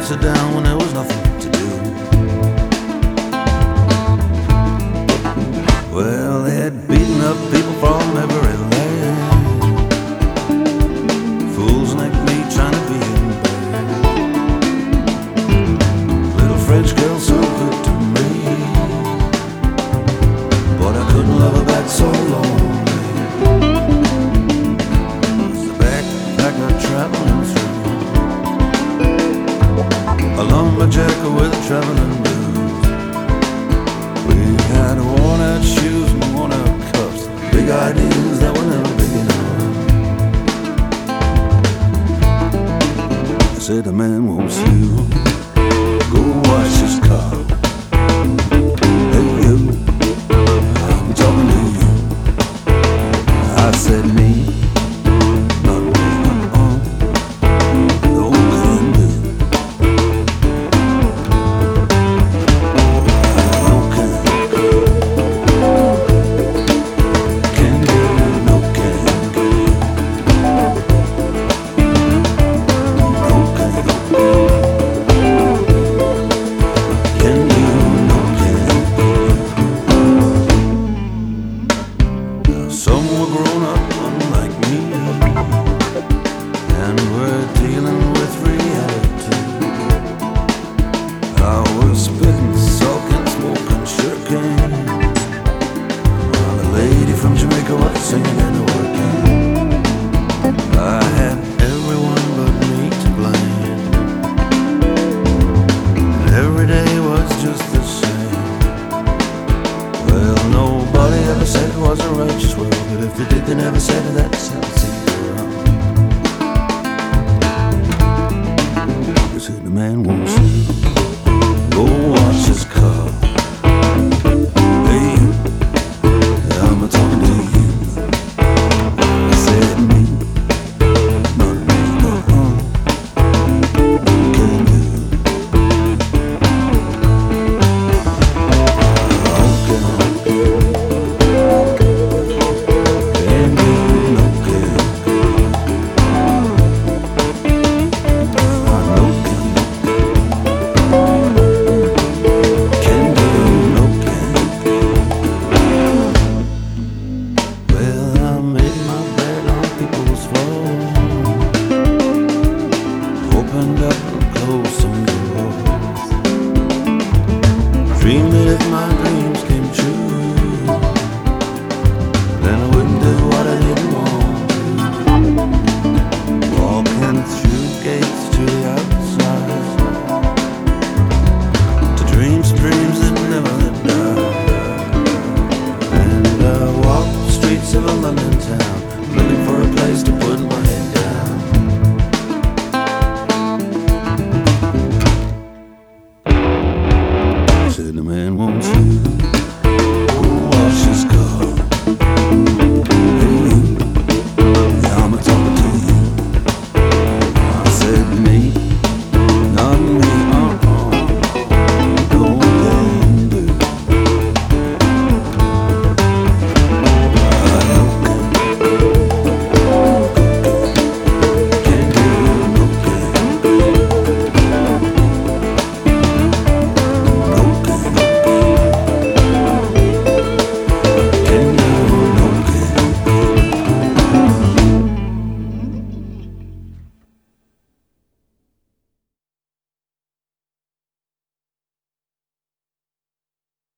sit down when there was nothing to do. Well, they had beaten up people from every land. Fools like me trying to be in bed. Little French girl so good to me, but I couldn't love her back so lonely. Was the backpacker traveling through, a lumberjacker with a traveling blues. We had worn out shoes and worn out cuffs, big ideas that were never big enough. I said, the man wants you, go wash his car. Hey you, I'm talking to you. I said, me, not me, no can do. No can do, no can do. No can do, can do, no can do. Now some were grown up unlike me, and we're dealing with reality. I was spitting, sulking, smoking, shirking, while the lady from Jamaica was singing and working. I had everyone but me to blame, and every day was just the same. Well, nobody ever said it was a righteous world, but if they did, they never said it. That's how it's around. I said, the man won't